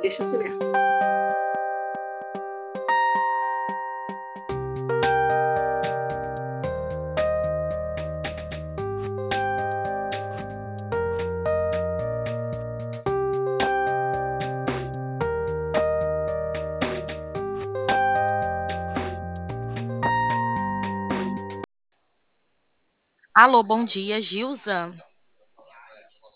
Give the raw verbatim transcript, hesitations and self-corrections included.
deixa eu te ler. Alô, bom dia, Gilza.